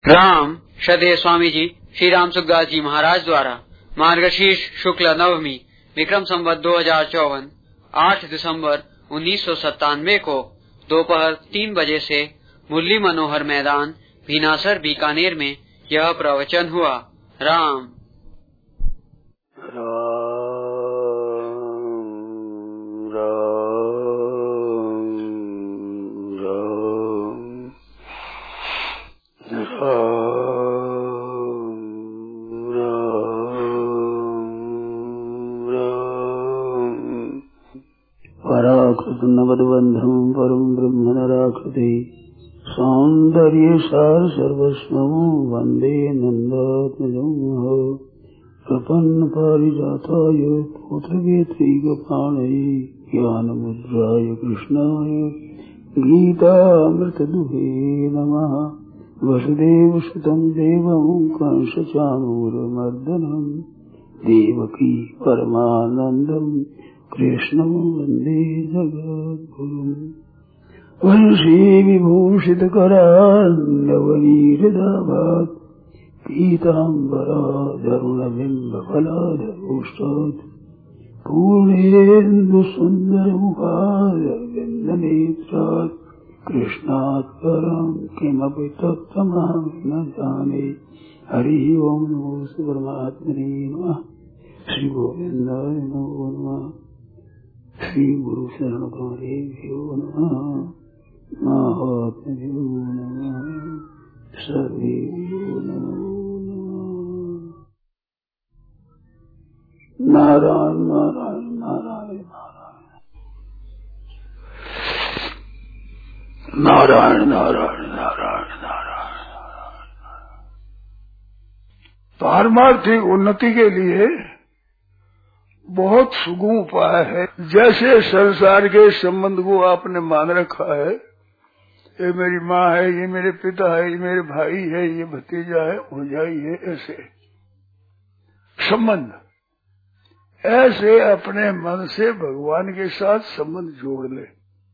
राम श्रद्धेय स्वामी जी श्री राम सुखदास जी महाराज द्वारा मार्गशीर्ष शुक्ल नवमी विक्रम संवत 2054 8 दिसंबर 1997 को दोपहर 3 बजे से मुरली मनोहर मैदान भीनासर बीकानेर में यह प्रवचन हुआ। राम नवद्बन्धं परं ब्रह्म नराकृते सौन्दर्य सार सर्वस्वं वन्दे नन्दात्मजं प्रपन्न पारिजाताय पुत्रवेत्रैकपाणये ज्ञानमुद्राय कृष्णाय गीतामृतदुहे नमः। वसुदेवसुतं देवं कंसचाणूरमर्दनं देवकी परमानन्दं कृष्णं वन्दे जगद्गुरुं। वंशी विभूषितकरान्नवनीरदाभात् पीताम्बराधरुणबिम्बफलाधरोष्टात् पूर्णेन्दुसुन्दरमुखारविन्दनेत्रात् कृष्णात् परं किमपि तत्त्वमहं न जाने। हरिः ओं नमो परमात्मने नमः। श्री गोविंदाय नमो नमः। श्री गुरु शरण कमलेभ्यो नमः। महात्म्यो नमः। सर्वेभ्यो नमो नमः। नारायण नारायण नारायण नारायण नारायण नारायण नारायण नारायण। पारमार्थिक उन्नति के लिए बहुत सुगम उपाय है। जैसे संसार के संबंध को आपने मान रखा है, ये मेरी माँ है, ये मेरे पिता है, ये मेरे भाई है, ये भतीजा है, भौजाई है, ऐसे संबंध, ऐसे अपने मन से भगवान के साथ संबंध जोड़ ले।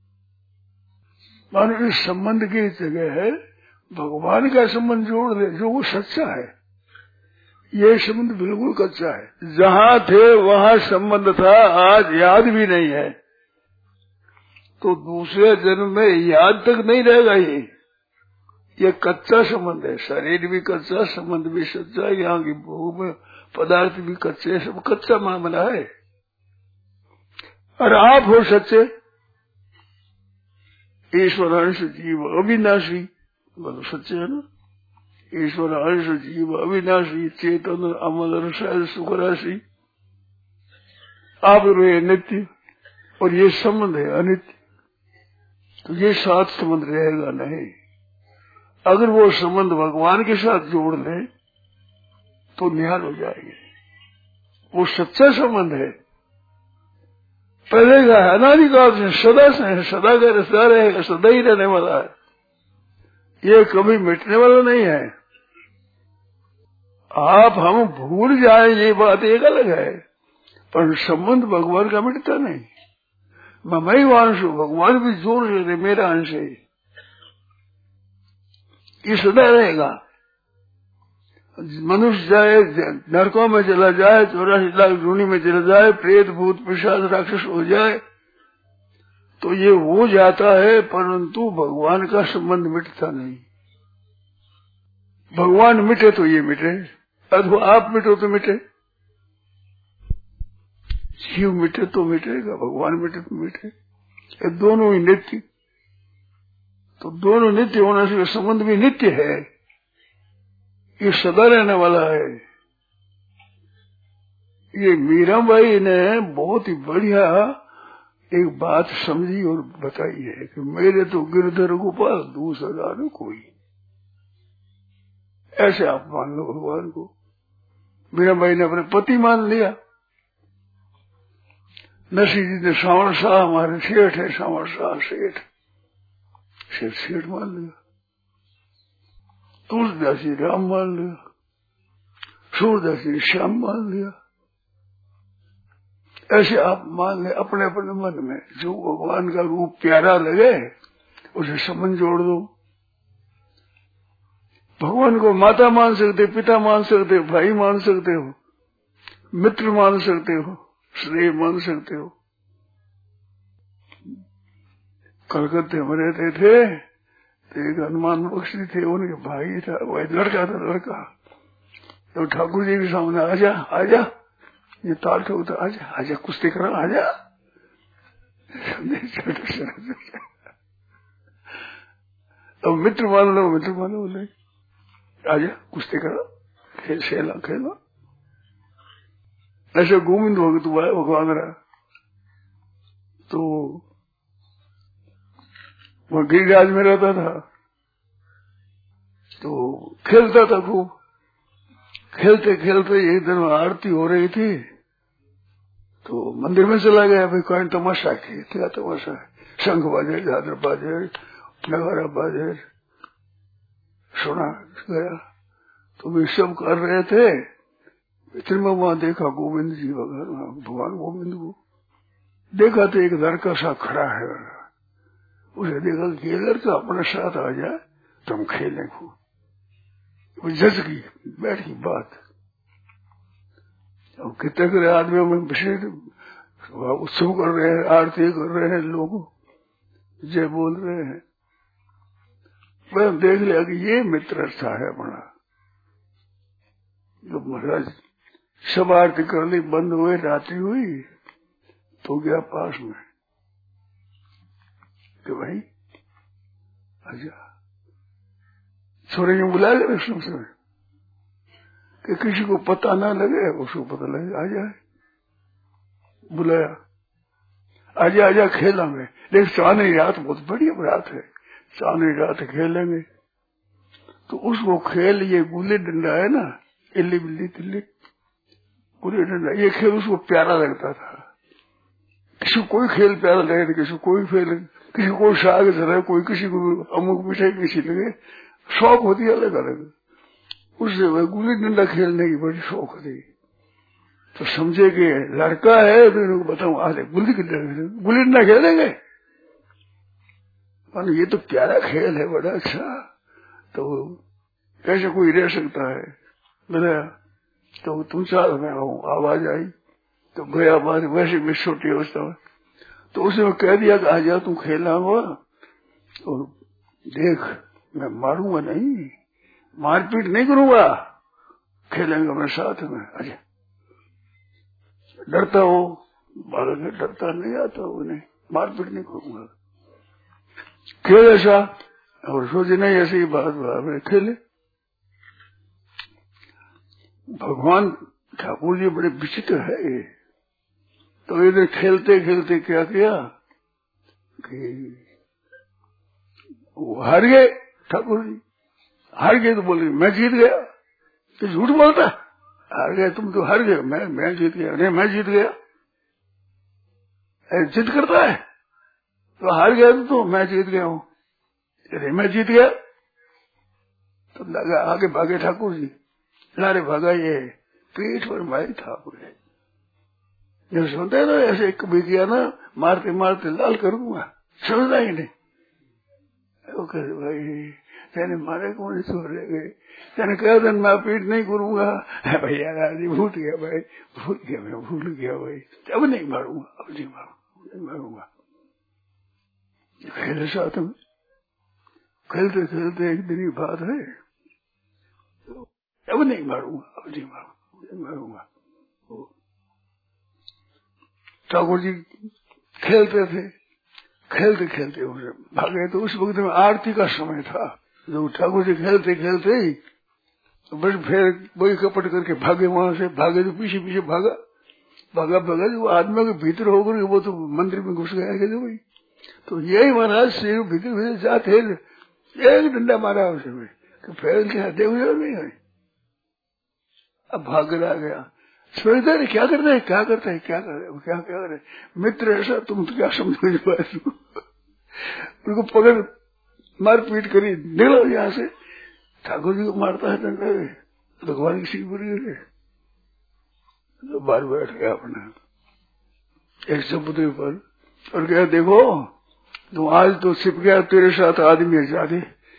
मानो इस संबंध की जगह है भगवान का संबंध जोड़ ले, जो वो सच्चा है। ये संबंध बिल्कुल कच्चा है। जहाँ थे वहाँ संबंध था, आज याद भी नहीं है, तो दूसरे जन्म में याद तक नहीं रहेगा। ये कच्चा संबंध है। शरीर भी कच्चा, संबंध भी सच्चा, यहाँ की भोग में पदार्थ भी कच्चे, सब कच्चा मामला है। और आप हो सच्चे। ईश्वर अंश जीव अविनाशी, बोलो सच्चे है ना। ईश्वर अंश जीव अविनाशी, चेतन अमल रसायल सुख राशि। आप रहे नित्य और ये संबंध है अनित्य, तो ये साथ संबंध रहेगा नहीं। अगर वो संबंध भगवान के साथ जोड़ ले तो निहाल हो जाएंगे। वो सच्चा संबंध है, पहले का है, अनादिकाल से, सदा से है, सदा का सदा रहेगा, सदा ही रहने वाला है। ये कभी मिटने वाला नहीं है। आप हम भूल जाए ये बात एक अलग है, पर संबंध भगवान का मिटता नहीं। मैं ही अंश हूँ, भगवान भी जोर से मेरा अंश है, ये सदा रहेगा। मनुष्य जाए नरकों में चला जाए, 84 लाख जूनी में चला जाए, प्रेत भूत पिशाच राक्षस हो जाए, तो ये हो जाता है, परंतु भगवान का संबंध मिटता नहीं। भगवान मिटे तो ये मिटे, अथवा आप मिटो तो मिटे। जीव मिटे तो मिटेगा, भगवान मिटे तो मिटे। ये दोनों ही नित्य, तो दोनों नित्य होने से संबंध भी नित्य है, ये सदा रहने वाला है। ये मीराबाई ने बहुत ही बढ़िया एक बात समझी और बताई है कि मेरे तो गिरधर गोपाल, दूसरा न कोई। ऐसे आप मान लो भगवान को। मीराबाई ने अपने पति मान लिया। नरसिंह जी ने सावण शाह, हमारे सेठ है सावण शाह, सेठ सेठ मान लिया। तुलसीदास जी राम मान लिया, सूरदास जी श्याम मान लिया। ऐसे आप मान ले अपने अपने मन में, जो भगवान का रूप प्यारा लगे उसे संबंध जोड़ दो। भगवान को माता मान सकते, पिता मान सकते, भाई मान सकते हो, मित्र मान सकते हो, श्रेय मान सकते हो। कलकत्ते में रहते थे तो एक हनुमान बख्शी थे, उनके भाई था, वह लड़का था, लड़का तो ठाकुर जी के सामने आजा आजा, ये ताल ठोकता, आजा आजा कुश्ती करो, आजा। अब मित्र मान लो, मित्र मान लो, बोले आजा कुश्ती करो, खेल खेला खेलो। ऐसे गोविंद भगत हुआ है भगवान रहा। तो वह गिरिराज में रहता था, तो खेलता था खूब। खेलते खेलते एक दिन आरती हो रही थी तो मंदिर में चला गया, भाई कोई तमाशा की, क्या तमाशा है, शंख बाजे, झादर बाजे, नगारा बाजे, सुना गया। तो वे सब कर रहे थे, इतने में वहां देखा गोविंद जी, भगवान गोविंद को देखा तो एक लड़का सा खड़ा है। उसे देखा कि ये लड़का अपने साथ आ जाए तो हम खेलें खूब। जज की बैठ की बात, अब कितने करे आदमी में विशेष उत्सव कर रहे हैं, आरती कर रहे हैं, लोग जय बोल रहे हैं। मैं देख लिया कि ये मित्र अच्छा है अपना। तो महाराज सब आरती कर ली, बंद हुए, रात्रि हुई तो गया पास में कि भाई आजा, छोरे ने बुला ले विष्णु से कि किसी को पता ना लगे, उसको पता लगे, आ जाए। बुलाया, आजा आजा खेला में, लेकिन चांदनी रात बहुत बढ़िया रात है, चांदनी रात खेलेंगे। तो उसको खेल, ये गुल्ली डंडा है ना, इल्ली बिल्ली तिल्ली गुल्ली डंडा, ये खेल उसको प्यारा लगता था। किसी को कोई खेल प्यारा लगे, किसी को कोई खेल, किसी को साग चले, कोई किसी को अमुक मिठाई किसी लगे, शौक होती है अलग अलग। उससे वह गुल्ली डंडा खेलने की बड़ी शौक थी। तो समझे कि लड़का है तो इनको बताऊं, आज गुल्ली डंडा खेलेंगे, ये तो प्यारा खेल है, बड़ा अच्छा, तो कैसे कोई रह सकता है। बताया तो तुम साथ में आओ, आवाज आई तो गया, बात वैसे भी छोटी अवस्था में। तो उसने कह दिया कि आ जा, तुम खेलना हुआ और देख, मैं मारूंगा नहीं, मारपीट नहीं करूंगा, खेलेंगे मेरे साथ में, आजा। डरता हो बालक, डरता नहीं आता उन्हें, मारपीट नहीं करूंगा, खेल ऐसा। और सोचे नहीं ऐसी ही बात खेले। भगवान ठाकुर जी बड़े विचित्र है। तो इधर खेलते खेलते क्या किया कि वो हार गए, ठाकुर जी हार गए। तो बोले मैं जीत गया, तो झूठ बोलता, हार गए तुम, तो हार गए, मैं जीत गया, नहीं मैं जीत गया, जिद करता है, तो हार गया तो मैं जीत गया हूँ, अरे मैं जीत गया। तो लगा आगे भागे ठाकुर जी, लारे भागा, ये पीठ पर मारी ठाकुर है। जब सुनते ना ऐसे कभी किया ना, मारते मारते लाल कर दूंगा, समझना ही नहीं। वो कहते भाई तेने मारे कौन सो रह गए, तेने कहा था मैं पीठ नहीं करूंगा, भैया राजी भूल गया भाई, भूल गया, मैं भूल गया भाई, अब नहीं मारूंगा, अब नहीं मारूंगा। खेले साथ में, खेलते खेलते एक दिन की बात है, अब नहीं मारूंगा, अब नहीं मारूंगा। ठाकुर जी खेलते थे, खेलते खेलते उसे भागे। तो उस वक्त में आरती का समय था, जब ठाकुर जी खेलते खेलते ही तो बस फिर वही कपट करके भागे, वहां से भागे तो पीछे पीछे भागा भागा भागा, जो आदमी के भीतर होकर वो तो मंदिर में घुस गया कि भाई। तो यही महाराज से भीतर भीतर जाते एक डंडा मारा उसे में, फिर देखो नहीं है, अब भाग रहा गया। सोचते रहे क्या करता है, क्या करता है, क्या कर क्या क्या करे, मित्र ऐसा तुम तो क्या समझ पाए। उनको पकड़ मारपीट करी, निकलो यहाँ से। ठाकुर जी को मारता है डंडा, भगवान की सीख बुरी है। तो बाहर बैठ गया अपना एक चबूतरे पर और क्या, देखो तुम आज तो छिप गया, तेरे साथ आदमी है ज्यादा,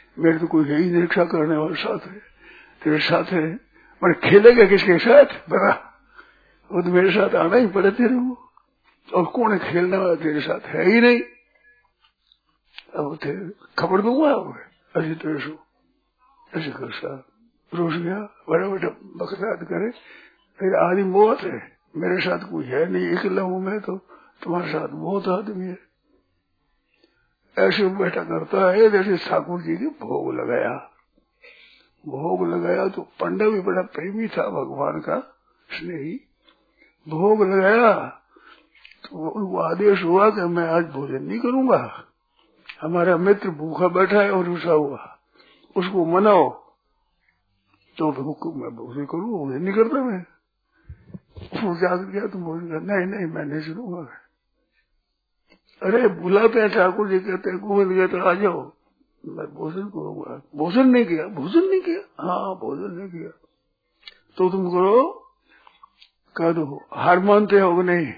मेरे तो कोई है ही नहीं रक्षा करने वाला साथ है, तेरे साथ है। मैं खेलेगा किसके साथ बता, वो तो मेरे साथ आना ही पड़े तेरे को, और कौन है खेलने वाला तेरे साथ, है ही नहीं। अब थे खबर दूंगा ऐसे तेरे सो ऐसे कर साहब रोज गया बड़ा बड़ा बकरात करे, फिर आदमी बहुत है, मेरे साथ कोई है नहीं, अकेला हूं मैं, तो तुम्हारे साथ बहुत आदमी है। ऐसे बैठा करता है जैसे ठाकुर जी के भोग लगाया। भोग लगाया तो पंडा भी बड़ा प्रेमी था भगवान का स्नेही। भोग लगाया तो उनको आदेश हुआ कि मैं आज भोजन नहीं करूंगा, हमारा मित्र भूखा बैठा है और रुसा हुआ, उसको मनाओ। तो मैं भोजन करूँ, भोजन नहीं करता मैं। उसको जाकर गया तुम भोजन कर, नहीं नहीं मैं नहीं सुनूंगा। अरे बुलाते हैं ठाकुर जी, कहते हैं गोविंद कहते आ जाओ, मैं भोजन करूंगा। भोजन नहीं किया, भोजन नहीं किया, हाँ भोजन नहीं किया। तो तुम करो, कह दो हार मानते हो कि नहीं,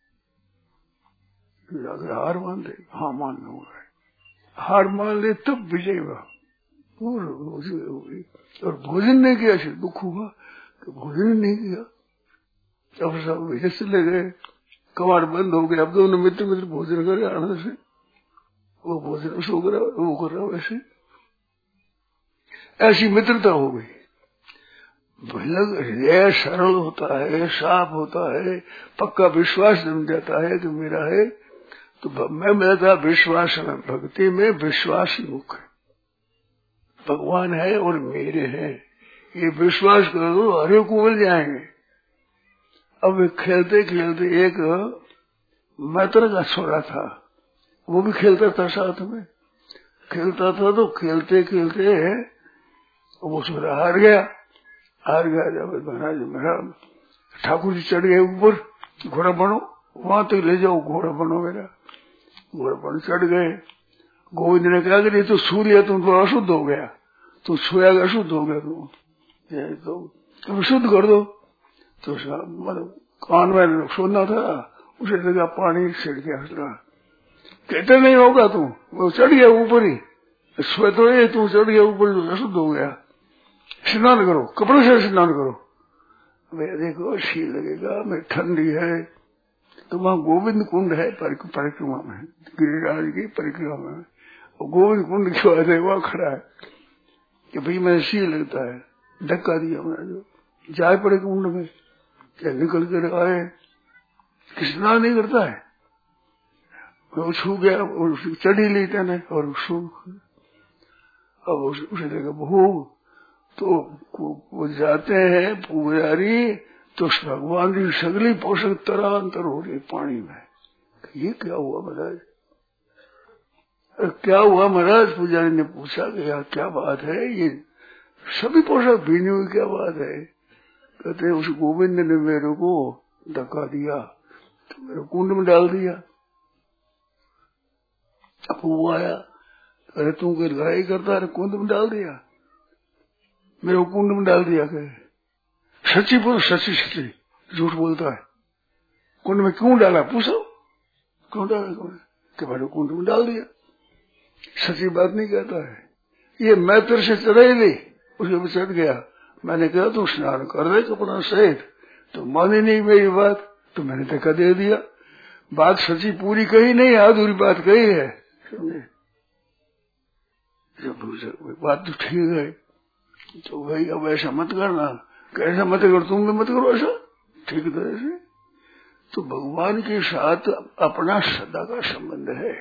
हार मानते, हाँ मान लूंगा। हार मान ले तब विजय हुआ, और भोजन नहीं किया, फिर दुख हुआ कि भोजन नहीं किया। अब सब विजय चले गए, कबाड़ बंद हो गया। अब दोनों मित्र मित्र भोजन करे आनंद से, वो भोजन सो कर वो कर रहा वैसे, ऐसी मित्रता हो गई। हृदय सरल होता है, साफ होता है, पक्का विश्वास जम जाता है कि मेरा है। तो मैं मेरा विश्वास में, भक्ति में विश्वास मुख है, भगवान है और मेरे हैं, ये विश्वास कर दो, हरे को मिल जाएंगे। अब खेलते खेलते एक मैत्र का छोरा था, वो भी खेलता था साथ में, खेलता था। तो खेलते खेलते वो छोरा हार गया। जब महाराज मेरा ठाकुर जी चढ़ गए ऊपर, घोड़ा बनो, वहां तक ले जाओ, घोड़ा बनो मेरा। घोड़ा बन चढ़ गए। गोविंद ने कहा कि तो सूर्य तुम तो अशुद्ध हो गया, तू सोया अशुद्ध हो गया, तुम शुद्ध कर दो। तो मतलब कान में सोना था, उसे लगा पानी छिड़ के हंस रहा, कहते नहीं होगा तुम, वो चढ़ गया ऊपर ही, सोए तो ये तू चढ़ गया ऊपर, अशुद्ध हो गया, स्नान करो, कपड़े से स्नान करो। मैं देखो सी लगेगा, मैं ठंडी है, तो वहां गोविंद कुंड है परिक्रमा में, गिरिराज की परिक्रमा में, और गोविंद कुंड जो है वहां खड़ा है कि भाई मैं सी लगता है, धक्का दिया मैंने, जो जाए पड़े कुंड में, क्या निकल कर आए, स्नान नहीं करता है, वो छू गया और चढ़ ही लेते न, और अब उसे देखा भोग, तो वो जाते हैं पुजारी, तो भगवान की सगली पोषक तरांतर हो रही पानी में। ये क्या हुआ महाराज, क्या हुआ महाराज? पुजारी ने पूछा कि यार क्या बात है, ये सभी पोषक भीनी हुई क्या बात है? कहते उस गोविंद ने मेरे को धक्का दिया, तो मेरे कुंड में डाल दिया। अब वो आया, अरे तू कोई लड़ाई करता है, कुंड में डाल दिया, मेरे को कुंड में डाल दिया। कहे सच्ची बोल, सच्ची सच्ची, झूठ बोलता है, कुंड में क्यों डाला? पूछो क्यों डाला? कि भाई कुंड में डाल दिया, सच्ची बात नहीं कहता है। ये मैं तेरे से चढ़ाई ली, उसके भी चढ़ गया। मैंने कहा तू स्नान कर दे कपड़ा सहित, तो मानी नहीं मेरी बात, तो मैंने धक्का दे दिया। बात सच्ची पूरी कही नहीं, अधूरी बात कही है, समझे? बात तो ठीक है, तो भाई अब ऐसा मत करना, कैसा मत करो, तुम भी मत करो ऐसा, ठीक तरह से। तो भगवान के साथ अपना सदा का संबंध है।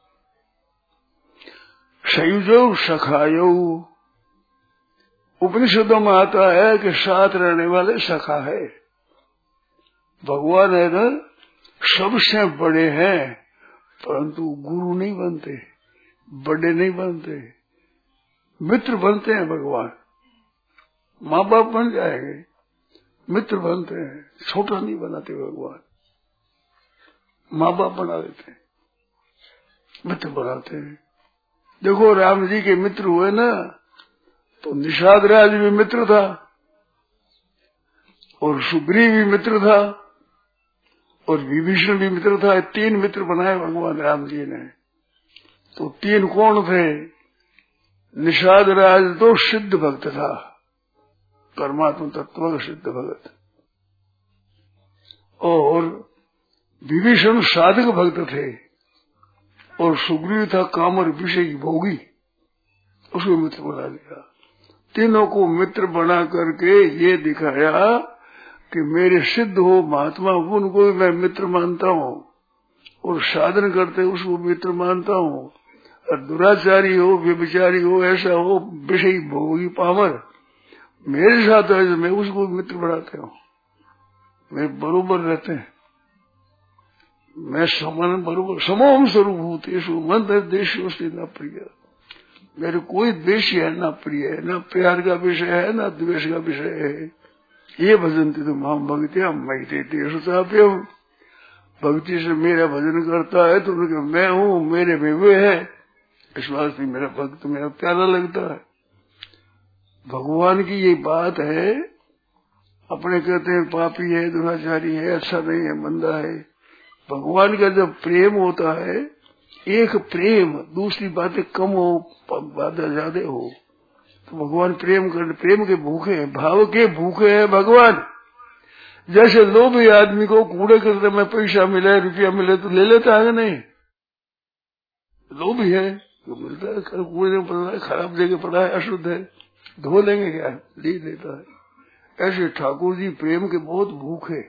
संयुजो सखायो, उपनिषदों में आता है कि साथ रहने वाले सखा है। भगवान है ना, सबसे बड़े हैं, परंतु गुरु नहीं बनते, बड़े नहीं बनते, मित्र बनते हैं। भगवान माँ बाप बन जाएंगे, मित्र बनते हैं, छोटा नहीं बनाते भगवान, माँ बाप बना देते हैं, मित्र बनाते हैं। देखो राम जी के मित्र हुए ना, तो निषाद राज भी मित्र था, और सुग्रीव भी मित्र था, और विभीषण भी मित्र था। 3 मित्र बनाए भगवान राम जी ने। तो 3 कौन थे? निषाद राज तो सिद्ध भक्त था, परमात्मा तत्व का सिद्ध भक्त, और विभीषण साधक भक्त थे, और सुग्रीव था कामर विषय की भोगी, उसको मित्र बना दिया। तीनों को मित्र बना करके ये दिखाया कि मेरे सिद्ध हो महात्मा उनको भी मैं मित्र मानता हूँ, और साधन करते उसको मित्र मानता हूँ, और दुराचारी हो व्यभिचारी हो ऐसा हो विषय भोगी पामर मेरे साथ है, मैं उसको मित्र बनाते हूँ, मैं बरोबर रहते हैं, मैं समान बरोबर समोम स्वरूप होते मंत्र देश न प्रिय, मेरे कोई द्वेष है ना प्रिय है, ना प्यार का विषय है ना द्वेष का विषय है। ये भजन थी तुम हम भक्ति हम मैं भक्ति से मेरा भजन करता है तो मैं हूँ, मेरे में वे है, इस वास्ते मेरा भक्त मेरा प्यारा लगता है। भगवान की ये बात है, अपने कहते हैं पापी है दुराचारी है अच्छा नहीं है मंदा है, भगवान का जब प्रेम होता है, एक प्रेम दूसरी बातें कम हो बातें ज्यादा हो, तो भगवान प्रेम के भूखे हैं, भाव के भूखे हैं भगवान। जैसे लोभी आदमी को कूड़े करते में पैसा मिले रुपया मिले तो ले लेता है नहीं, लोभी है तो मिलता है, कूड़े में पड़ा है, खराब जगह पड़ा है, अशुद्ध है, धो लेंगे क्या, ले लेता है। ऐसे ठाकुर जी प्रेम के बहुत भूखे,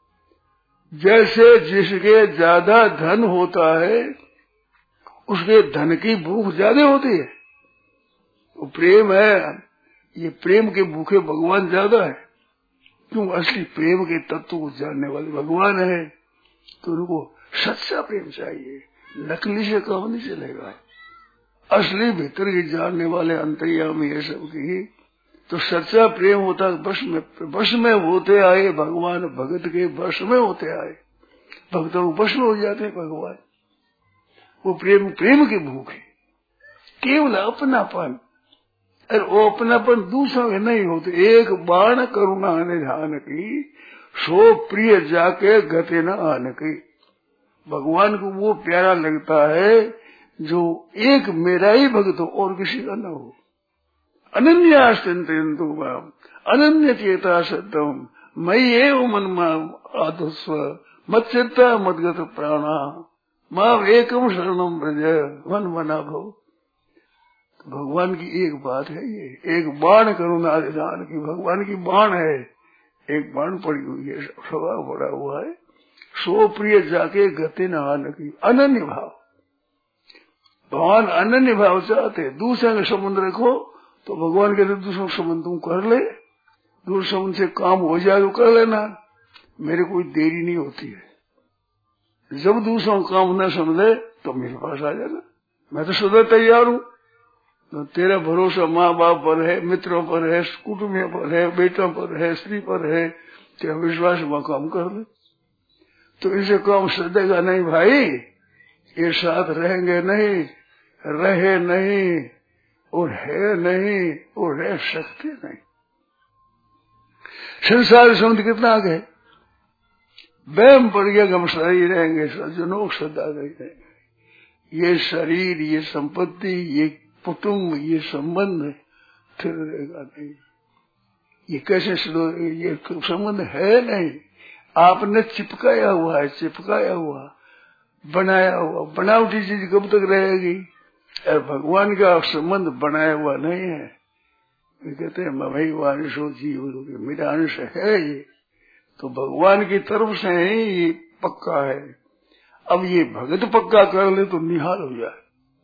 जैसे जिसके ज्यादा धन होता है उसके धन की भूख ज्यादा होती है, वो प्रेम है, ये प्रेम के भूखे भगवान ज्यादा है, क्यों असली प्रेम के तत्व को जानने वाले भगवान है, तो उनको सच्चा प्रेम चाहिए, नकली से काम नहीं चलेगा। असली भीतर की जानने वाले अंतर्यामी है सबकी, तो सच्चा प्रेम होता बस में होते आए भगवान, भगत के बस में होते आए, भक्तों बस में हो जाते भगवान। वो प्रेम की भूख है, केवल अपनापन, और वो अपनापन दूसरों के नहीं होते। एक बाण करुणा निधान की, सो प्रिय जाके गते न आन की। भगवान को वो प्यारा लगता है जो एक मेरा ही भक्त हो और किसी का न हो। अनन्यास्तु अनन्य चेता सत्यम मई एव मनमा आदस्व मत चित्ता मदगत प्राणा मां एकम शरणम ब्रज मन मना भव। भगवान की एक बात है, ये एक बाण करुणा निधान की, भगवान की बाण है, एक बाण पड़ी हुई है, सवा पड़ा हुआ है, सो प्रिय जाके गति न आन की। अनन्य भाव, भगवान अनन्य भाव चाहते, दूसरे का संबंध रखो तो भगवान कहते दूसरों का संबंध तुम कर ले, दूसरे संबंध से काम हो जाए तो कर लेना, मेरे कोई देरी नहीं होती है। जब दूसरों का काम न समझे तो मेरे पास आ जाना, मैं तो सदा तैयार हूँ। तो तेरा भरोसा माँ बाप पर है, मित्रों पर है, कुटुंबियों पर है, बेटों पर है, स्त्री पर है, तेरा विश्वास वहां काम कर ले, तो इसे काम सदेगा नहीं भाई, ये साथ रहेंगे नहीं, रहे नहीं और है नहीं और रह सकते नहीं। संसार समुद्र कितना आगे, वहम पड़ गया हम सही रहेंगे, सज्जनों सदा रहेंगे। ये शरीर, ये संपत्ति, ये कुटुंब, ये संबंध फिर रहेगा नहीं। ये कैसे ये संबंध है नहीं, आपने चिपकाया हुआ है, चिपकाया हुआ, बनाया हुआ, बनावटी चीज कब तक रहेगी। और भगवान का संबंध बनाया हुआ नहीं है। कहते हैं मैं वारिशो जीव मेरा अंश है ये, तो भगवान की तरफ से ही ये पक्का है। अब ये भगत पक्का कर ले तो निहाल हो जाए,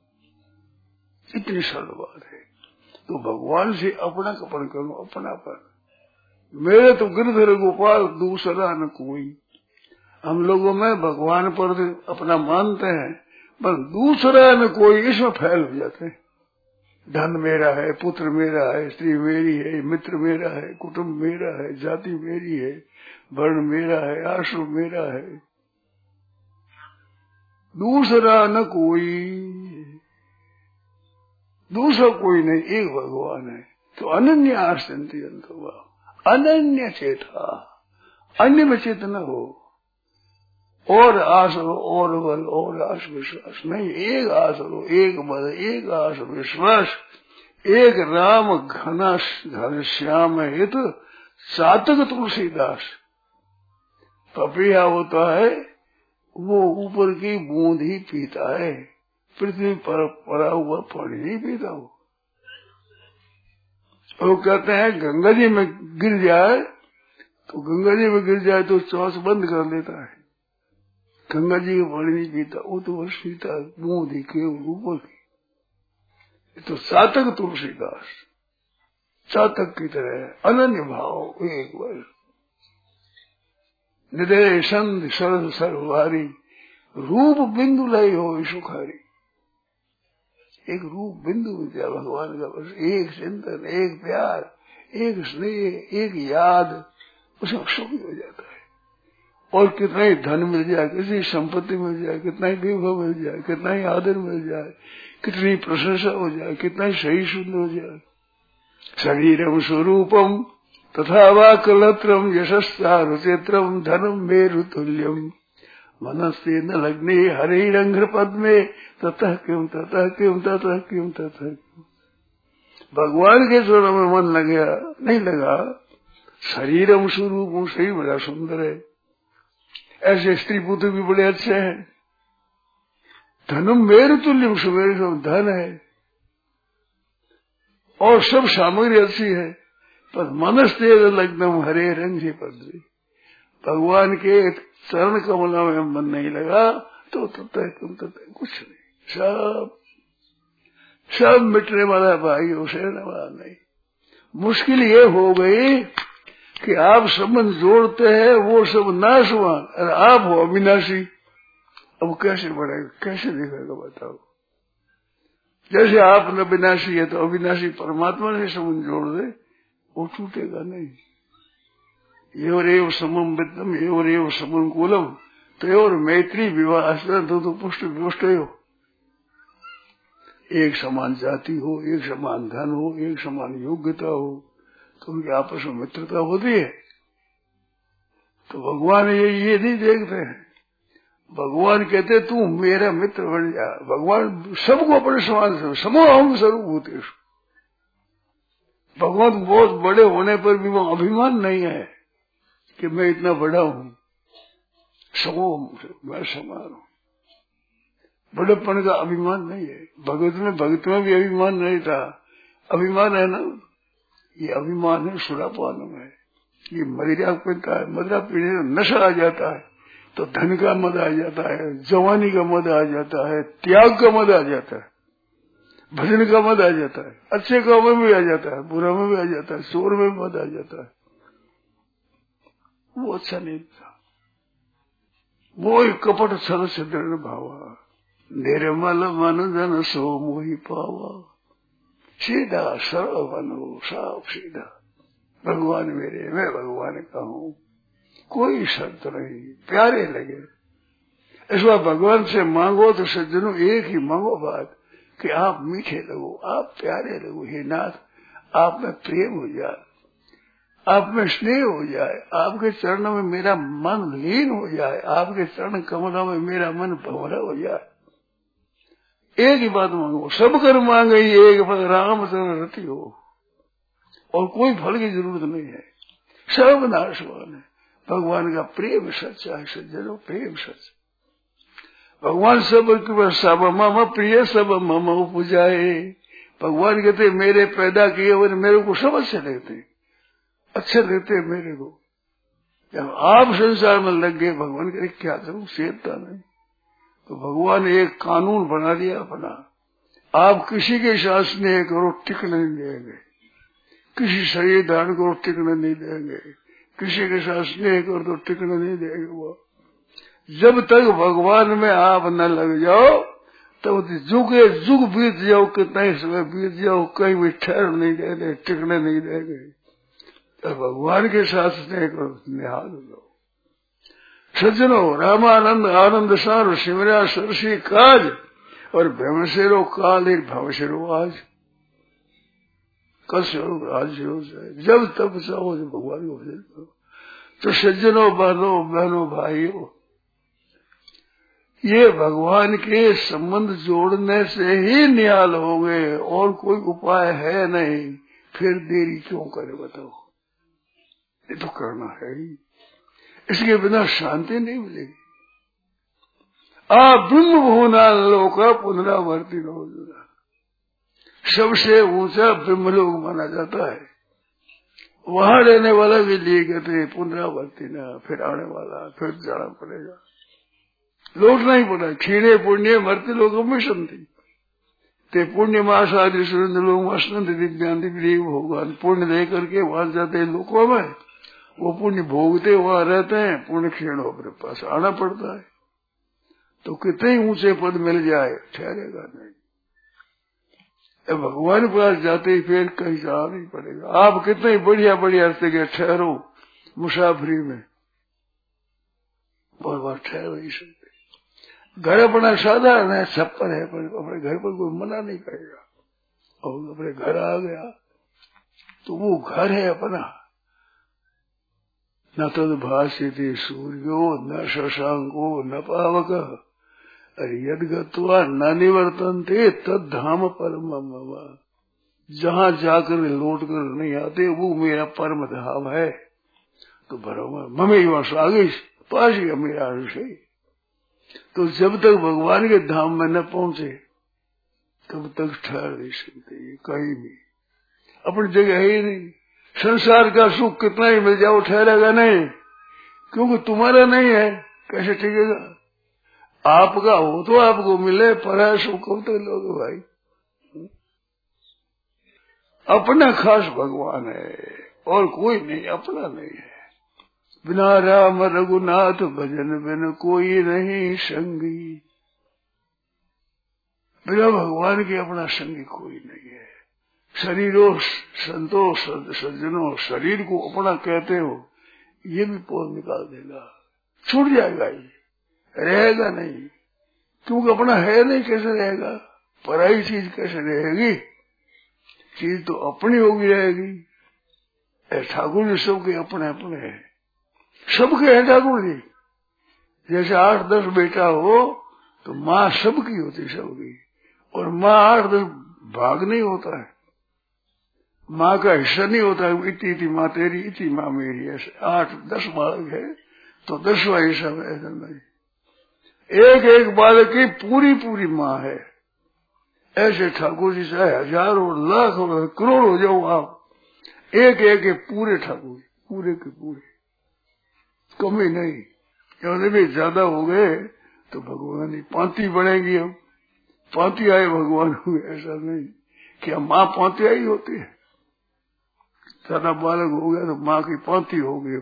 इतनी सरल बात है। तो भगवान से अपना कपन करो, अपनापन। मेरे तो गिरधर गोपाल दूसरा न कोई। हम लोगों में भगवान पर अपना मानते हैं, पर दूसरा न कोई, इसमें फैल हो जाते हैं। धन मेरा है, पुत्र मेरा है, स्त्री मेरी है, मित्र मेरा है, कुटुंब मेरा है, जाति मेरी है, वर्ण मेरा है, आश्रम मेरा है, दूसरा न कोई, दूसरा कोई नहीं, एक भगवान है। तो अनन्य आश्रंति अंतवा, अनन्य चेता, अन्य में चेतना हो, और आस हो, और बल, और आस विश्वास नहीं, एक आस हो, एक बल, एक आस विश्वास, एक राम घना घर श्याम है तो चातक तुलसीदास। पपीहा होता है वो ऊपर की बूंद ही पीता है, पृथ्वी पर पड़ा हुआ पानी नहीं पीता वो। वो कहते हैं गंगा जी में गिर जाए तो गंगा जी में गिर जाए तो चौस बंद कर लेता है, गंगा जी का पानी नहीं पीता, वो तो बस पीता है बूंद ही केवल ऊपर की। तो चातक तुलसीदास चातक की तरह अनन्य भाव एक बार निदय संध सरद सर्वारी रूप बिंदु लय हो सुखारी। एक रूप बिंदु मिल जाए भगवान का, बस एक चिंतन, एक प्यार, एक स्नेह, एक याद, उसमें सुख हो जाता है। और कितना ही धन मिल जाए, कितनी संपत्ति मिल जाए, कितना ही वैभव मिल जाए, कितना ही आदर मिल जाए, कितनी प्रशंसा हो जाए, कितना ही सही शुद्ध हो जाए, शरीरम स्वरूपम तथा वा कलत्रम यशस्ता रुचित्रम धनम मेरु तुल्यम मनस्ते न लग्ने हरिरंघ्र पद में ततः क्यों ततः क्यों ततः क्यों ततः क्यों। भगवान के चरणों में मन लग गया, नहीं लगा, शरीरम स्वरूपम सही बड़ा सुंदर है, ऐसे स्त्री पुत्र भी बड़े अच्छे हैं, धनम मेरु तुल्यम सुमेरु सब धन है और सब सामग्री अच्छी है, पर मनस्ते लग्नम हरे रंग से पद। भगवान के चरण कमला में मन नहीं लगा तो ततः कुछ नहीं, सब मिटने वाला भाई, उसे वाला नहीं। मुश्किल ये हो गई कि आप संबंध जोड़ते हैं वो सब नाशवान और आप हो अविनाशी, अब कैसे बढ़ेगा, कैसे दिखेगा बताओ। जैसे आप न विनाशी है तो अविनाशी परमात्मा से संबंध जोड़ दे, वो टूटेगा नहीं। एवरेव समम वित्तम एवरेव समम कुलम तयोर मैत्री विवाह तो पुष्ट विष्ट हो। एक समान जाति हो, एक समान धन हो, एक समान योग्यता हो, तो उनके आपस में मित्रता होती है। तो भगवान ये नहीं देखते हैं, भगवान कहते तू मेरा मित्र बन जा। भगवान सबको अपने समान समूह हम स्वरूप होते। भगवान बहुत बड़े होने पर भी वो अभिमान नहीं है कि मैं इतना बड़ा हूँ, समूह मैं समान हूँ। बड़ेपन का अभिमान नहीं है। भगत में भी अभिमान नहीं था, अभिमान है ना, ये अभिमान है सुरापान में। ये मदिरा पीता है, मदिरा पीने से नशा आ जाता है तो धन का मद आ जाता है, जवानी का मद आ जाता है, त्याग का मद आ जाता है, भजन का मद आ जाता है, अच्छे काम में भी आ जाता है, बुरा में भी आ जाता है, शोर में भी मद आ जाता है। वो अच्छा नहीं था। वो एक कपट सदस्य दृढ़ भावा निर्मल मन जन सो मोहि पावा। सीधा सरल बनो, साफ सीधा, भगवान मेरे, मैं भगवान का हूँ, कोई शर्त नहीं, प्यारे लगे। इस बार भगवान से मांगो तो सज्जनों एक ही मांगो बात कि आप मीठे लगो, आप प्यारे लगो। हे नाथ, आप में प्रेम हो जाए, आप में स्नेह हो जाए, आपके चरणों में मेरा मन लीन हो जाए, आपके चरण कमलों में मेरा मन भंवरा हो जाए। एक ही बात मांगो, सब कर मांगे एक फल राम चरण रति हो, और कोई फल की जरूरत नहीं है, सब नाशवान है। भगवान का प्रेम सच्चा है सज्जनों, प्रेम सच्चा। भगवान सब मम प्रिय सब मम उपजाए। भगवान कहते मेरे पैदा किए हुए मेरे को सब अच्छे लगते मेरे को। जब आप संसार में लग गए, भगवान कहते क्या करूं, सेवता नहीं। तो भगवान ने एक कानून बना दिया अपना, आप किसी के साथ स्नेह करो टिकने नहीं देंगे, किसी शरीर धारण करो टिकने नहीं देंगे, किसी के साथ स्नेह करो तो टिकने नहीं देंगे। वो जब तक भगवान में आप न लग जाओ तब जुगे जुग बीत जाओ, कितना ही समय बीत जाओ, कहीं भी ठहर नहीं देंगे, टिकने नहीं देंगे। तो भगवान के साथ स्नेह करो, निहाल लो सज्जनों। रामानंद आनंद सार सिमरा सरसी काज, और भ्रमशेरो काल एक भवशेरो आज। कल से आज जब तब चाहो जब भगवान को भजन करो। तो सज्जनों, बहनों भाइयों, ये भगवान के संबंध जोड़ने से ही निहाल होंगे, और कोई उपाय है नहीं। फिर देरी क्यों करे बताओ, ये तो करना है ही, इसके बिना शांति नहीं मिलेगी। ब्रह्म भुवना लोक पुनरावर्ती लोक, सबसे ऊंचा ब्रह्मलोक माना जाता है। वहां रहने वाला भी लिए कहते हैं पुनरावर्ती ना, फिर आने वाला, फिर जाना पड़ेगा, लौटना ही पड़ा। क्षीणे पुण्य मरते लोगों में संति ते पुण्य मास आदि सुरेंद्र लोग असनंद दिव्यांति विदेव भगवान। पुण्य दे करके वहां जाते हैं लोगों में, वो पुण्य भोगते वहां रहते हैं, पुण्य क्षीण अपने पास आना पड़ता है। तो कितने ऊंचे पद मिल जाए ठहरेगा नहीं। भगवान के पास जाते ही फिर कहीं जाना नहीं पड़ेगा। आप कितने बढ़िया बढ़िया जगह ठहरो मुसाफरी में, बहुत बार ठहर नहीं सकते। घर अपना साधारण है, छप्पर है, पर अपने घर पर कोई मना नहीं करेगा। और अपने घर आ गया तो वो घर है अपना। न तद भाष्यते सूर्यो न शशांको न पावक यद गत्वा न निवर्तन्ते तद धाम परम मम। जहाँ जाकर लौट कर नहीं आते वो मेरा परम धाम है। तो बराबर ममे वर्ष आगे पास ही मेरा विषय। तो जब तक भगवान के धाम में न पहुंचे तब तक ठहर नहीं सकते कहीं भी, अपनी जगह है ही नहीं। संसार का सुख कितना ही मिल जाओ ठहरेगा नहीं, क्योंकि तुम्हारा नहीं है, कैसे टिकेगा। आपका हो तो आपको मिले, पर सुख कब तक लोगे भाई। अपना खास भगवान है और कोई नहीं, अपना नहीं है। बिना राम रघुनाथ भजन बिन कोई नहीं संगी। बिना भगवान के अपना संगी कोई नहीं है। शरीरों संतोष सज्जनों, शरीर को अपना कहते हो, ये भी पोल निकाल देगा, छूट जाएगा, ये रहेगा नहीं, क्योंकि अपना है नहीं। कैसे रहेगा, पराई चीज कैसे रहेगी। चीज तो अपनी होगी रहेगी। ठाकुर जी सबके अपने अपने हैं, सबके हैं ठाकुर जी। जैसे 8-10 बेटा हो तो माँ सबकी होती सबकी, और माँ 8-10 भाग नहीं होता है, माँ का हिस्सा नहीं होता है। इतनी इतनी माँ तेरी, इतनी माँ मेरी, ऐसे 8-10 बालक है तो 10वां हिस्सा में ऐसा नहीं। एक एक बालक की पूरी पूरी माँ है। ऐसे ठाकुर जी चाहे हजारों लाखों करोड़ हो जाओ आप, एक एक पूरे ठाकुर, पूरे के पूरे, कमी नहीं। यदि भी ज्यादा हो गए तो भगवान की पांति बढ़ेगी। हम पांति आए भगवान हुए, ऐसा नहीं। क्या माँ पांति आई होती है। ज्यादा बालक हो गया तो माँ की पांति हो गई।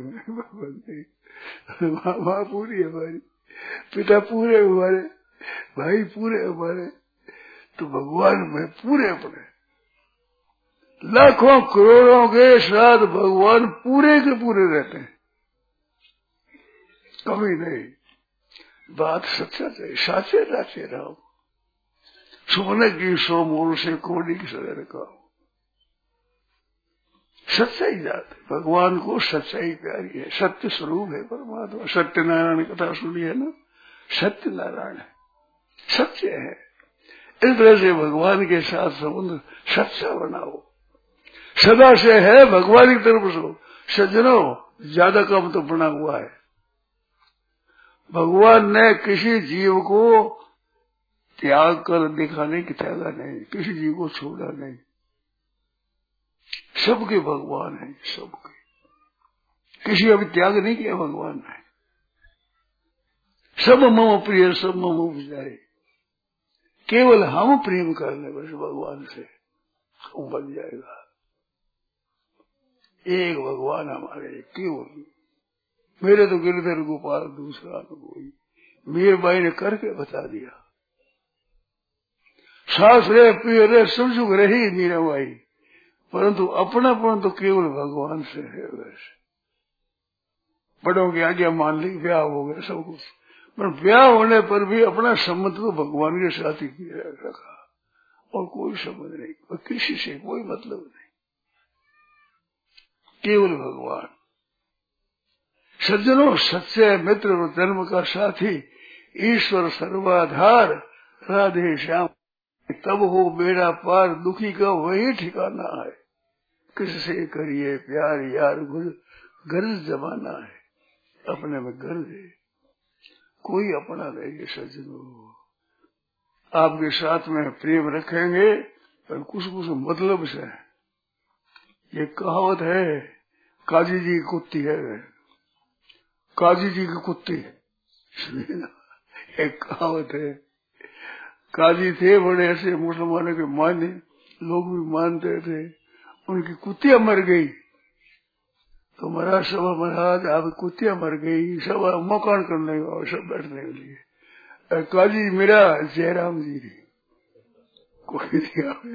माँ पूरी हमारी, पिता पूरे हमारे, भाई पूरे हमारे, तो भगवान में पूरे अपने। लाखों करोड़ों के साथ भगवान पूरे के पूरे रहते हैं, कमी नहीं। बात सच्चा चाहिए, साचे राचे रहो। सोने की 100 मोल से कोड़ी की सदर का सच्चाई जाते। भगवान को सच्चाई प्यारी है, सत्य स्वरूप है परमात्मा। सत्यनारायण कथा सुनी है ना, सत्य नारायण है, सत्य है। इस तरह से भगवान के साथ संबंध सच्चा बनाओ, सदा से है भगवान की तरफ से। सज्जनों ज्यादा कम तो बना हुआ है। भगवान ने किसी जीव को त्याग कर दिखाने की त्यागा नहीं, किसी जीव को छोड़ा नहीं। सबके भगवान है, सबके, किसी अभी त्याग नहीं किया भगवान ने। सब मम प्रिय सब मम उपजाए, केवल हम प्रेम करने बस भगवान से वो बन जाएगा। एक भगवान हमारे, केवल। मेरे तो गिरधर गोपाल, दूसरा तो कोई। मीरबाई ने करके बता दिया। सास रहे प्रिय रहे सब सुख रही मीराबाई, परंतु अपनापन तो केवल भगवान से है। वैसे बड़ों की आज्ञा मान ली, ब्याह हो गया सब कुछ, पर ब्याह होने पर भी अपना संबंध तो भगवान के साथ ही किया रखा, और कोई संबंध नहीं, और किसी से कोई मतलब नहीं, केवल भगवान। सज्जनों, सच्चे मित्र और धर्म का साथी ईश्वर सर्वाधार राधे श्याम, तब हो बेड़ा पार, दुखी का वही ठिकाना है। किससे करिए प्यार यार, गर्ज जमाना है, अपने में गर्ज है, कोई अपना नहीं। सज्जनों, आपके साथ में प्रेम रखेंगे पर कुछ मतलब से। ये कहावत है, काजी जी की कुत्ती है, काजी जी की कुत्ती, एक कहावत है। काजी थे बड़े ऐसे, मुसलमानों के माने, लोग भी मानते थे। उनकी कुत्तियां मर गई तो महाराज सभा, महाराज आप कुत्तियां मर गई, सब मकान करने और सब बैठने के लिए। काजी मेरा जयराम जी कोई नहीं आवे।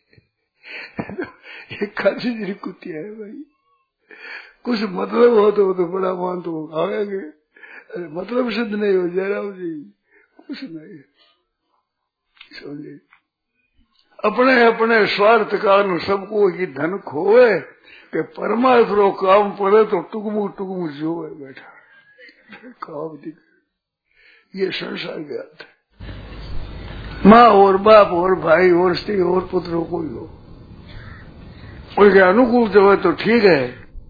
ये काजी जी की कुत्तियां है भाई, कुछ मतलब हो तो बड़ा मान तो आवेंगे, अरे मतलब सिद्ध नहीं हो जयराम जी, कुछ नहीं समझे। अपने अपने स्वार्थ कारण सबको ही धन खोए, कि परमार्थ रो काम पड़े तो टुकमुक जो है बैठा काम दिख। ये संसार की बात है। माँ और बाप और भाई और स्त्री और पुत्र कोई हो, उनके अनुकूल जो है तो ठीक है,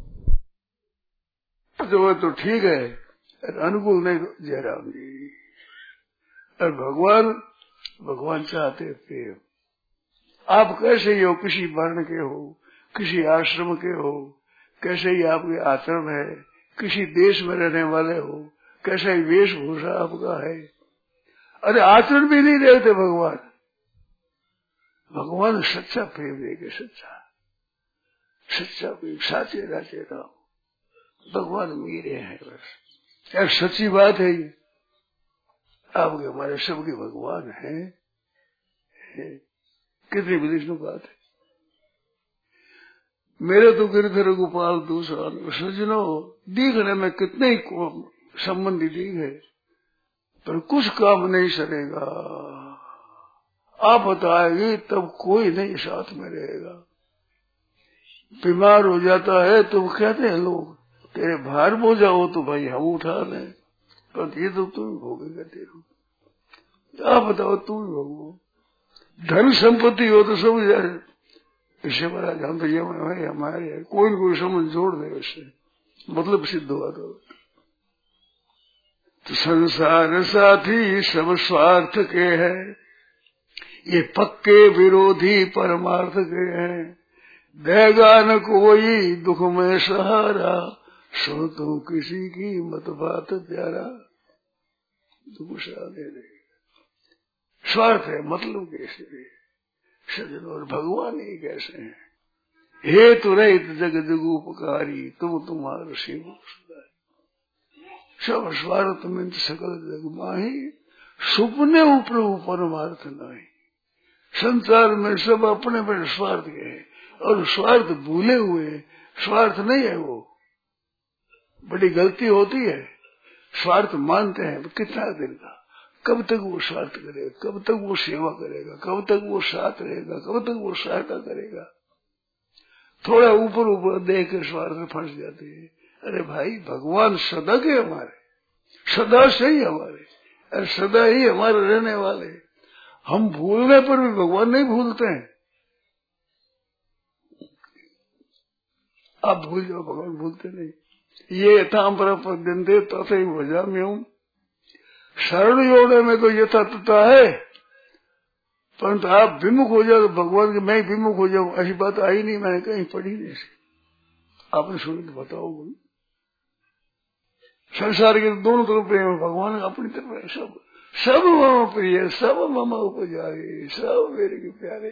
जो है तो ठीक है, अनुकूल नहीं तो जयराम जी। और भगवान चाहते प्रेम। आप कैसे ही हो, किसी वर्ण के हो, किसी आश्रम के हो, कैसे ही आपके आचरण है, किसी देश में रहने वाले हो, कैसा ही वेशभूषा आपका है, अरे आचरण भी नहीं देते भगवान। भगवान सच्चा प्रेम देंगे, सच्चा प्रेम, साचे राचे राम। भगवान मेरे हैं बस, क्या सच्ची बात है ये। आपके हमारे सबके भगवान हैं, कितनी विलक्षण बात है। मेरे तो गिरधर गोपाल दूसरा सज्जनों, दिखने में कितने ही संबंधी दिख है, पर कुछ काम नहीं सरेगा। आप बताएगी तब कोई नहीं साथ में रहेगा। बीमार हो जाता है तो कहते हैं लोग, तेरे भार बोझा हो तो भाई हम उठा लें, पर ये तो तू ही भोगेगा। तेरे आप बताओ, तू ही भोगो। धन संपत्ति हो तो सब जाए, इससे बड़ा हम तो ये हमारे कोई न कोई समझ जोड़ दे, उससे मतलब सिद्ध हुआ। तो संसार साथी सब स्वार्थ के हैं, ये पक्के विरोधी परमार्थ के हैं। देगा न कोई दुख में सहारा, सुन तो किसी की मत बात प्यारा। दुख सहा दे देगा, स्वार्थ है, मतलब कैसे सजन। और भगवान ही कैसे हैं, हेतु रहित जग जगुपकारी, तुम तुम्हारा सेवक सदा। सब स्वार्थ में सकल जग माही, सुपने प्रभु परमार्थ नहीं। संसार में सब अपने बड़े स्वार्थ के हैं, और स्वार्थ भूले हुए, स्वार्थ नहीं है वो, बड़ी गलती होती है। स्वार्थ मानते हैं कितना दिन का, कब तक वो स्वार्थ करेगा, कब तक वो सेवा करेगा, कब तक वो साथ रहेगा, कब तक वो सहायता करेगा। थोड़ा ऊपर ऊपर देख कर स्वार्थ में फंस जाते हैं। अरे भाई, भगवान सदा के हमारे, सदा से ही हमारे, और सदा ही हमारे रहने वाले। हम भूलने पर भी भगवान नहीं भूलते हैं। आप भूल जाओ, भगवान भूलते नहीं। ये यथाम पर पद्यन्ते तथा ही भजाम्य हूँ, शरण जोड़ने में तो यथा तथा है, परंतु आप विमुख हो जाओ तो भगवान के मैं विमुख हो जाऊं, ऐसी बात आई नहीं, मैंने कहीं पढ़ी नहीं। आपने सुनी तो बताओ। संसार के दोनों तरफ प्रेम है, भगवान अपनी तरफ है। सब मम प्रिय, सब मम उपजाए, सब मेरे के प्यारे।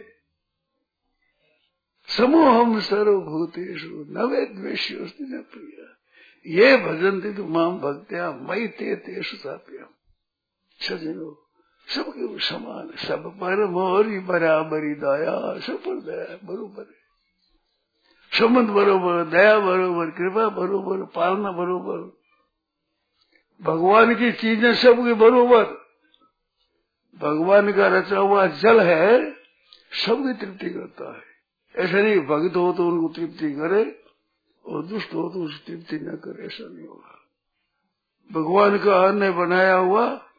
समूहम सर्वभूतेषु न वे द्वेष्योस्ति न प्रिय, ये भजन्ति तो माम भक्त्या मयि ते तेषु ताप्यम। सजनो, सबके समान, सब पर मोरी बराबरी दया, सब पर दया बरोबर है, संबंध बरोबर, दया बरोबर, कृपा बरोबर, पालना बरोबर। भगवान की चीजें सबके बरोबर। भगवान का रचा हुआ जल है, सबकी तृप्ति करता है। ऐसा नहीं भक्त हो तो उनको तृप्ति करे, और दुष्ट हो तो उसकी तृप्ति न करे, ऐसा नहीं होगा। भगवान का अन्न बनाया हुआ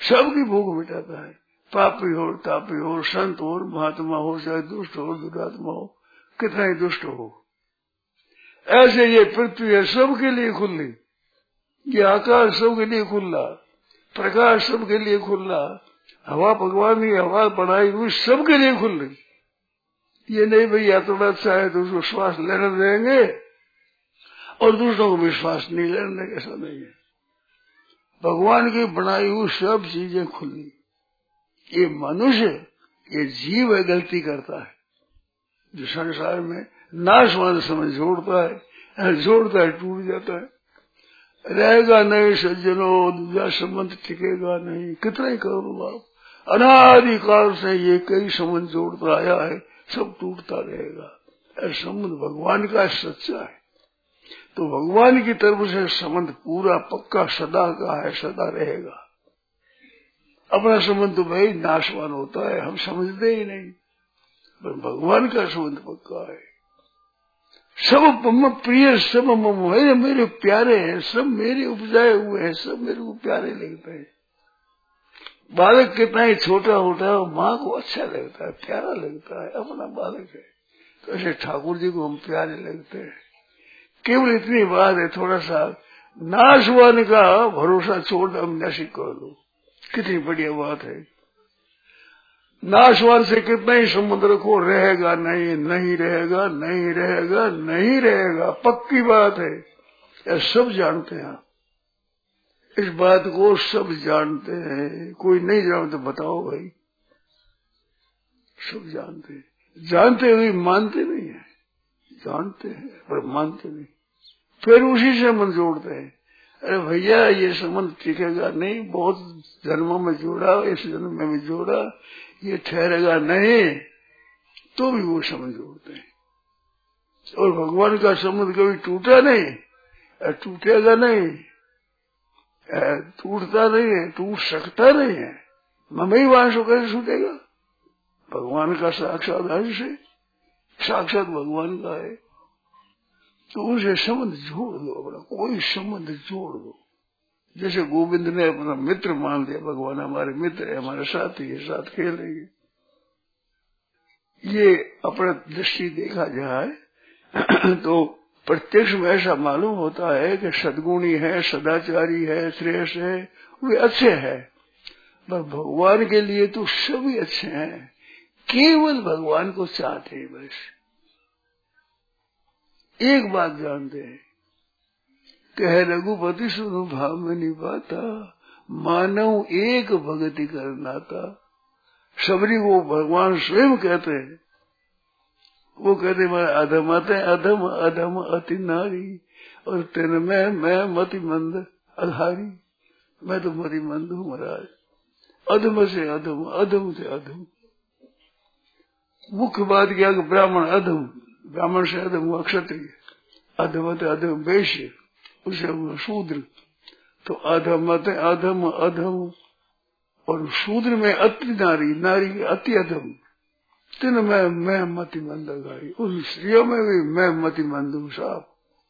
सबकी भूख मिटाता है। पापी हो, तापी हो, संत हो, महात्मा हो, चाहे दुष्ट हो, दुरात्मा हो, कितना ही दुष्ट हो, ऐसे ये पृथ्वी है सबके लिए खुली, ये आकाश सबके लिए खुला, प्रकाश सबके लिए खुला, हवा भगवान की हवा बनाई हुई सबके लिए खुल रही। ये नहीं भैया थोड़ा अच्छा है तो उसको श्वास लेने देंगे और दूसरों को विश्वास नहीं लेने देंगे, ऐसा नहीं है। भगवान की बनाई हुई सब चीजें खुली। ये मनुष्य, ये जीव है, गलती करता है, जो संसार में नाशवान समय जोड़ता है, टूट जाता है। रहेगा नहीं सज्जनों, दूसरा संबंध टिकेगा नहीं। कितना ही करो बाप, अनादिकाल से ये कई संबंध जोड़ता आया है, सब टूटता रहेगा। संबंध भगवान का सच्चा है, तो भगवान की तरफ से संबंध पूरा पक्का सदा का है, सदा रहेगा। अपना संबंध तो भाई नाशवान होता है, हम समझते ही नहीं, पर भगवान का संबंध पक्का है। सब मम प्रिय, सब मम, मेरे प्यारे हैं, सब मेरे उपजाए हुए हैं, सब मेरे को प्यारे लगते हैं। बालक कितना ही छोटा होता है, माँ को अच्छा लगता है, प्यारा लगता है, अपना बालक है। तो ऐसे ठाकुर जी को हम प्यारे लगते हैं। केवल इतनी बात है, थोड़ा सा नाशवान का भरोसा छोड़ हम नशे कर दो, कितनी बढ़िया बात है। नाशवान से कितना ही संबंध रखो, रहेगा नहीं, नहीं रहेगा, नहीं रहेगा, नहीं रहेगा, पक्की बात है। यह सब जानते हैं, इस बात को सब जानते हैं। कोई नहीं जानते बताओ भाई, सब जानते हैं। जानते हुए मानते नहीं है, जानते हैं पर मानते नहीं, फिर उसी से मन जोड़ते हैं। अरे भैया ये संबंध टिकेगा नहीं, बहुत जन्मों में जोड़ा, इस जन्म में भी जोड़ा, ये ठहरेगा नहीं, तो भी वो संबंध जोड़ते हैं। और भगवान का संबंध कभी टूटा नहीं, टूटेगा नहीं, टूटता नहीं है, टूट सकता नहीं है। ममई वांश कैसे छूटेगा? भगवान का साक्षात अंश है, साक्षात भगवान का है, तो उनसे संबंध जोड़ दो, अपना कोई संबंध जोड़ दो। जैसे गोविंद ने अपना मित्र मान लिया, भगवान हमारे मित्र है, हमारे साथी है, साथ खेलेंगे। ये अपना दृष्टि देखा जाए तो प्रत्यक्ष में ऐसा मालूम होता है कि सद्गुणी है, सदाचारी है, श्रेष्ठ है, वे अच्छे हैं। पर भगवान के लिए तो सभी अच्छे हैं, केवल भगवान को चाहते हैं। बस एक बात जानते हैं, कह रघुपति सुनो भाव में निभाता, मानव एक भगति करनाता। सबरी वो भगवान स्वयं कहते हैं, वो कहते मैं अधम अते अधम अधम अति नारी, और तेन मैं मति मंद अधारी। मैं तो मति मंद हूँ महाराज, अधम से अधम, अधम से अधम। मुख्य बात क्या कि ब्राह्मण अधम, ब्राह्मण से अधम हुआ क्षत्रिय, अधम अते अधम वैश्य, उसे हुआ शूद्र। तो अधम अते अधम अधम, और शूद्र में अति नारी, नारी अति अधम। तीन मैं मति मंद गाई, उन स्त्रियों में भी मैं मति मंद हूँ साहब।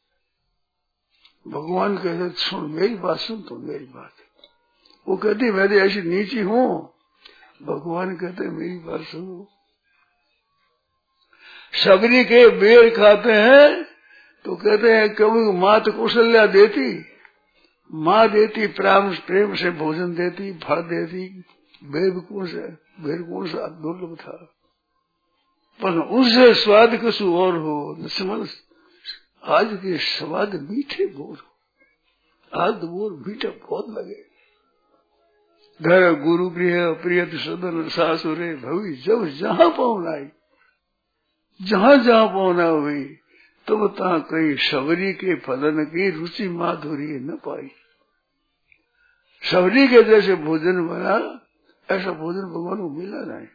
भगवान कहते सुन मेरी बात, सुन तो मेरी बात। वो कहती मैं तो ऐसी नीची हूँ, भगवान कहते मेरी बात सुनो। सबरी के बेर खाते हैं तो कहते हैं कभी माँ तो कौशल्या देती, माँ देती, प्रेम से भोजन देती, फल देती, बेर कौन सा दुर्लभ था। पर उससे स्वाद कसु और हो, आज के स्वाद मीठे बोर हो, आज तो बोर मीठा बहुत लगे। घर गुरु गृह प्रिय सदन सासुरे भवि, जब जहाँ पहुंचाई, जहाँ जहाँ पहुंचा हुई, तब तहाँ कई सबरी के फलन की रुचि माधुरी न पाई। सबरी के जैसे भोजन बना, ऐसा भोजन भगवान को मिला नहीं।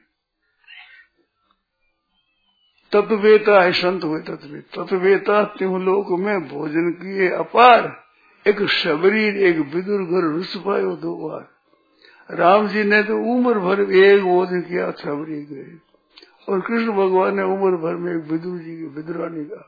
तत्वेता है संत हुए, तत्वेता त्यों लोक में भोजन किए अपार, एक सबरी एक विदुर घर रुच पायो 2 बार। राम जी ने तो उम्र भर एक भोजन किया सबरी गए, और कृष्ण भगवान ने उम्र भर में एक विदुर जी की विदुरानी का,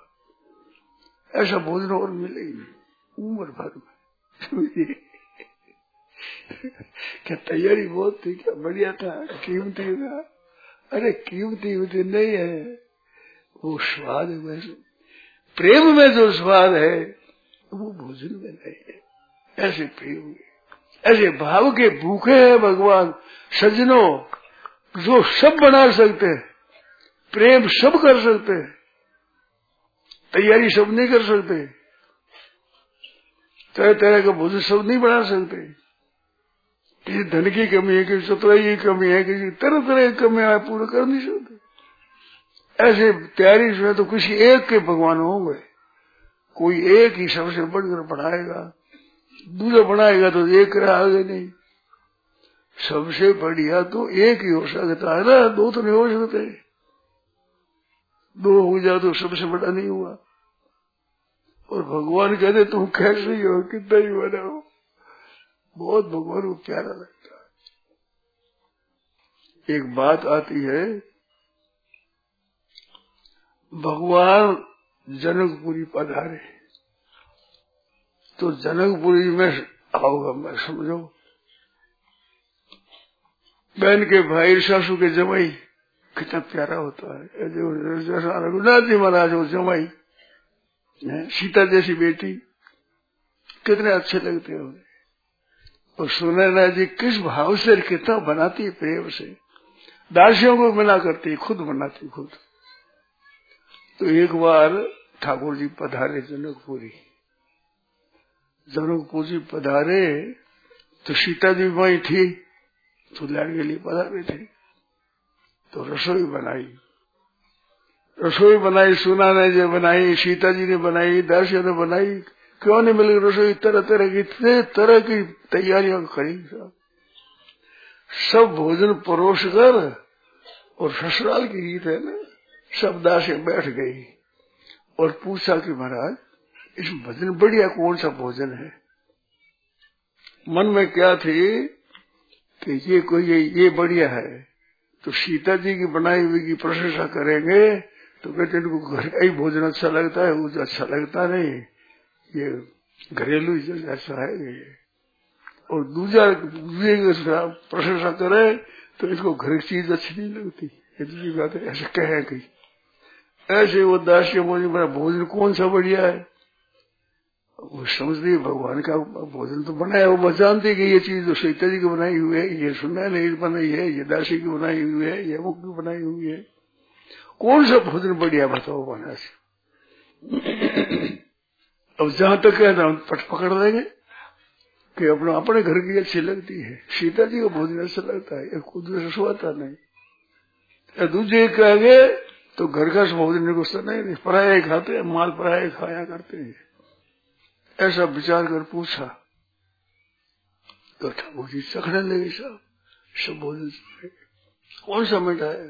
ऐसा भोजन और मिले ही नहीं उम्र भर में। क्या तैयारी बहुत थी, क्या बढ़िया था, कीमती था। अरे कीमती नहीं है, वो स्वाद है। वैसे प्रेम में जो स्वाद है वो भोजन में नहीं है। ऐसे प्रेम ऐसे भाव के भूखे हैं भगवान। सज्जनों, जो सब बना सकते हैं, प्रेम सब कर सकते हैं, तैयारी सब नहीं कर सकते, तरह तरह का भोजन सब नहीं बना सकते। किसी धन की कमी है, किसी चतुराई की कमी है, किसी तरह तरह की कमी है, पूरा कर नहीं सकते। ऐसे तैयारी से तो किसी एक के भगवान होंगे, कोई एक ही सबसे बढ़कर बढ़ाएगा, दूसरा बनाएगा तो एक रहेगा नहीं। सबसे बढ़िया तो एक ही हो सकता है ना, दो तो नहीं हो सकते। दो हो जाए तो सबसे बड़ा नहीं हुआ। और भगवान कहते तुम कैसे ही हो, कितना ही बना हो। बहुत भगवान को प्यारा लगता है। एक बात आती है, भगवान जनकपुरी पधारे तो जनकपुरी में आओगा, मैं समझो बहन के भाई सासू के जमाई कितना प्यारा होता है। जैसा रघुनाथ जी महाराज हो जमाई, सीता जैसी बेटी, कितने अच्छे लगते हो। और सुनैना जी किस भाव से कितना बनाती है, प्रेम से दासियों को मना करती, खुद बनाती खुद। तो एक बार ठाकुर जी पधारे जनकपुरी, जनकपुर जी पधारे तो सीता जी वहीं थी, तो लाने के लिए पधारे थे। तो रसोई बनाई, सुनैना जी बनाई, सीता जी ने बनाई, दासियों ने बनाई। क्यों नहीं मिली रसोई, तरह तरह की, इतने तरह की तैयारियां करी। सब भोजन परोस कर, और ससुराल की रीत है ना, सब दासी बैठ गई और पूछा कि महाराज इस भोजन बढ़िया कौन सा भोजन है। मन में क्या थी कि ये बढ़िया है, तो सीता जी की बनाई हुई की प्रशंसा करेंगे तो कहते इनको घर का ही भोजन अच्छा लगता है, वो अच्छा लगता नहीं, ये घरेलू अच्छा है ये। और दूसरे प्रशंसा करे तो इसको घर की चीज अच्छी नहीं लगती, ये दूसरी बात है। ऐसे कहे कहीं, ऐसे वो दासी बोली मेरा भोजन कौन सा बढ़िया है। वो समझती भगवान का भोजन तो बनाया, वो जानती कि ये चीज तो सीता जी की बनाई हुई है, ये सुनैना जी बनाई है, ये दासी की बनाई हुई है, ये मुख की बनाई हुई है, कौन सा भोजन बढ़िया बताओ बना से। अब जहां तक कहना पकड़ लेंगे कि अपने घर की अच्छी लगती है, सीता जी का भोजन अच्छा लगता है, खुद से सुहाता नहीं। दूसरे कहेंगे तो घर का भोजन गुस्सा नहीं, पराया खाते हैं, माल पराया खाया करते हैं। ऐसा विचार कर पूछा तो ठाकुर जी चखने लगे, सब भोजन कौन सा मीठा है,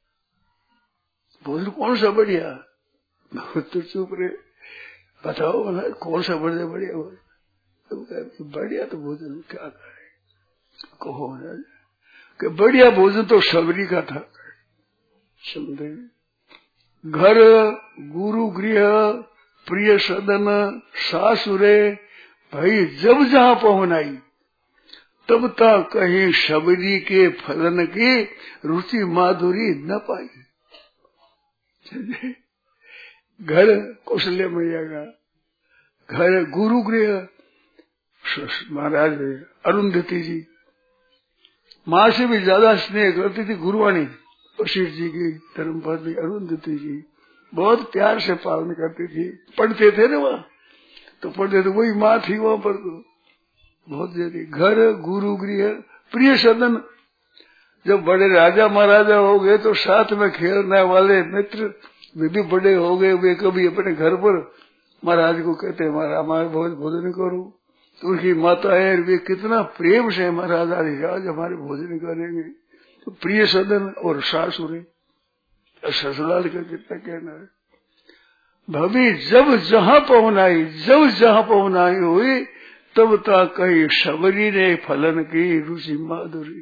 भोजन कौन सा बढ़िया। तो चुप रहे, बताओ ना कौन सा बढ़िया बढ़िया तो भोजन क्या करे, कहो ना कि बढ़िया भोजन तो सबरी का था। समझे, घर गुरु गृह प्रिय सदन सासुरे भाई जब जहां पहुंचाई, तब तक कहीं सबरी के फलन की रुचि माधुरी न पाई। घर कौशल्य मैया का, घर गुरु गृह महाराज अरुंधति जी, माँ से भी ज्यादा स्नेह करती थी गुरुवाणी वशिष्ठ जी की धर्मपत्नी अरुंधति जी, बहुत प्यार से पालन करती थी। पढ़ते थे ना वहाँ, तो पढ़ते थे, वही माँ थी वहां पर, तो बहुत ज्यादा। घर गुरु गृह प्रिय सदन, जब बड़े राजा महाराजा हो गए तो साथ में खेलने वाले मित्र वे भी बड़े हो गए, वे कभी अपने घर पर महाराज को कहते हमारे भोजन करो, तो उनकी माता है वे कितना प्रेम से महाराज आज हमारे भोजन करेंगे। तो प्रिय सदन और सासुरे, ससुराल का कितना कहना है। भाभी जब जहां पहुंचाई हुई, तब तक कहीं सबरी ने फलन की रुचि माधुरी।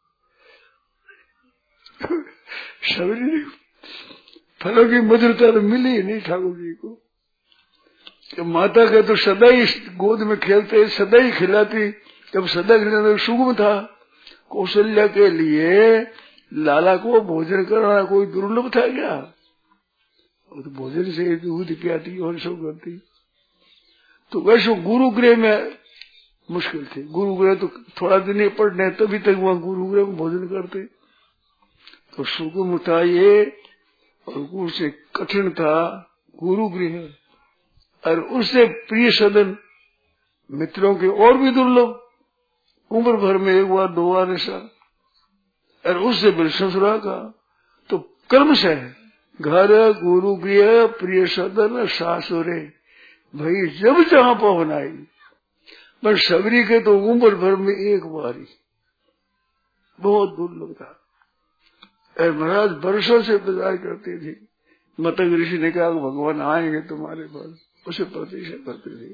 सबरी ने फलों की मधुरता तो मिली ही नहीं ठाकुर जी को। कि माता के तो सदा ही गोद में खेलते, सदा ही खिलाती, जब सदा के सुगम था, कौशल्या के लिए लाला को भोजन कराना कोई दुर्लभ था क्या? वो तो भोजन से दूध पियाती और सब करती। तो वैसे गुरुगृह में मुश्किल थी। गुरुगृह तो थोड़ा दिन ही पढ़ने तभी तक वहां गुरुगृह में भोजन करते। तो सुगम था ये, और उससे कठिन था गुरुगृह, और उससे प्रिय सदन मित्रों के और भी दुर्लभ, उम्र भर में एक बार दो बार ऐसा, और उससे बिल ससुरा का। तो कर्म से घर गुरुगृह प्रिय सदन सासुरे, भाई जब जहां पवन आई। पर सबरी के तो उम्र भर में एक बार ही, बहुत दुर्लभ था। और महाराज वर्षों से इंतजार करते थे। मतंग ऋषि ने कहा भगवान आएंगे तुम्हारे पास, उसे प्रतीक्षा करते थे।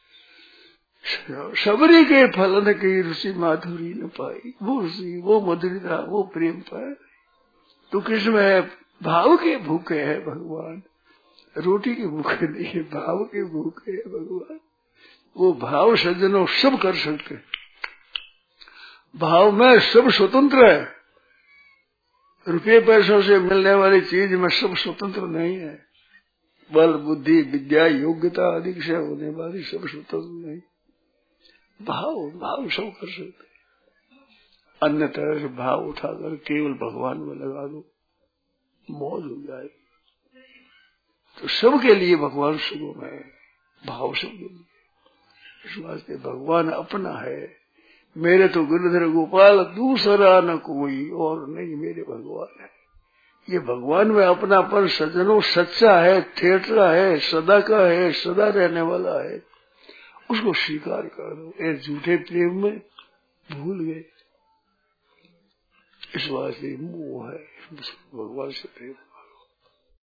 सबरी के फलन की ऋषि माधुरी न पाई, वो ऋषि वो मधुरता वो प्रेम पाए। तो किसमें है? भाव के भूखे है भगवान, रोटी के भूखे नहीं है, भाव के भूखे है भगवान। वो भाव सज्जनों सब कर सकते, भाव में सब स्वतंत्र है। रुपये पैसों से मिलने वाली चीज में सब स्वतंत्र नहीं है। बल बुद्धि विद्या योग्यता अधिक से होने वाली सब स्वतंत्र नहीं। भाव सब कर सकते। अन्य तरह से भाव उठाकर केवल भगवान में लगा दो, मौज हो जाए। तो सबके लिए भगवान सुगम है, भाव सबके लिए। इस वास्ते भगवान अपना है। मेरे तो गिरधर गोपाल दूसरा न कोई और नहीं, मेरे भगवान है। ये भगवान में अपनापन सज्जनों सच्चा है, ठेठरा है, सदा का है, सदा रहने वाला है। उसको स्वीकार कर दो। एक झूठे प्रेम में भूल गए, इस वास्ते मोह है भगवान से प्रेम।